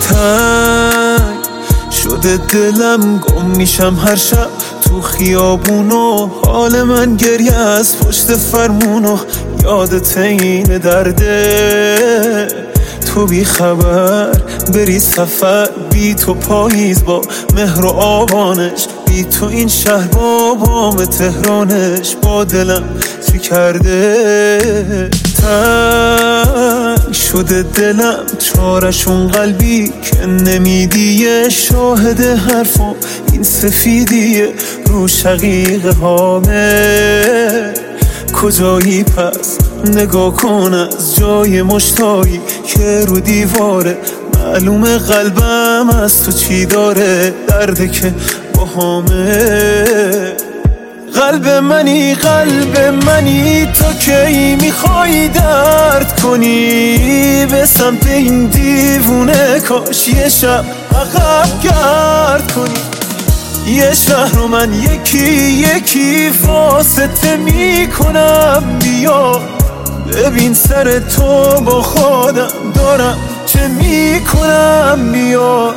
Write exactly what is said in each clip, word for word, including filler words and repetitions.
تنگ شده دلم، گم میشم هر شب تو خیابونو، حال من گریه از پشت فرمونو، یادت این درده تو بی خبر بری سفر، بی تو پاییز با مهر و آبانش، بی تو این شهر با بام تهرانش، با دلم چی کرده تنگ شده دلم، چارشون قلبی که نمیدیه، شاهد حرفم این سفیدیه رو شقیقه هامه، کجایی پس نگاه کن از جای مشتایی که رو دیواره، معلومه قلبم از تو چی داره، درده که با همه. قلب منی قلب منی تو کی میخوای درد کنی، به سمت این دیوونه کاش یه شب عقب گرد کنی، یه شهر رو من یکی یکی واسطه میکنم، بیا ببین سر تو با خودم دارم چه میکنم، بیا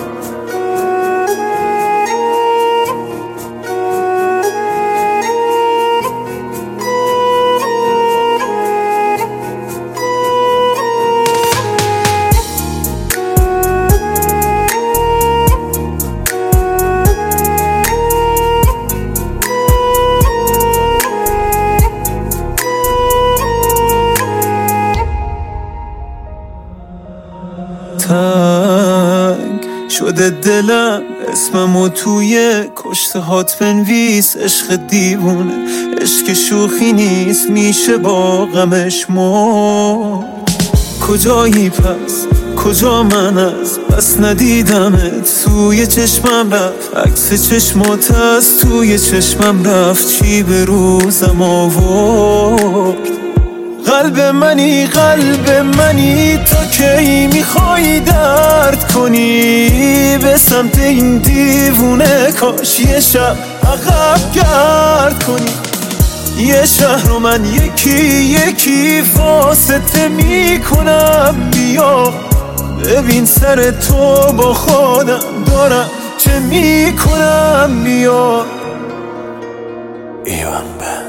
تنگ شده دلم، اسممو توی کشته هات بنویس، عشق دیوونه عشق شوخی نیست، میشه با غمش مرد. کجایی پس کجا من از بس ندیدمت، توی چشمم رفت عکس چشمات از توی چشمم رفت، چی به روزم آورد. قلب منی قلب منی تو کی میخوای درد کنی، به سمت این دیوونه کاش یه شب عقب گرد کنی، یه شهر رو من یکی یکی واسطه میکنم، بیا ببین سر تو با خودم دارم چه میکنم، بیا ایوان.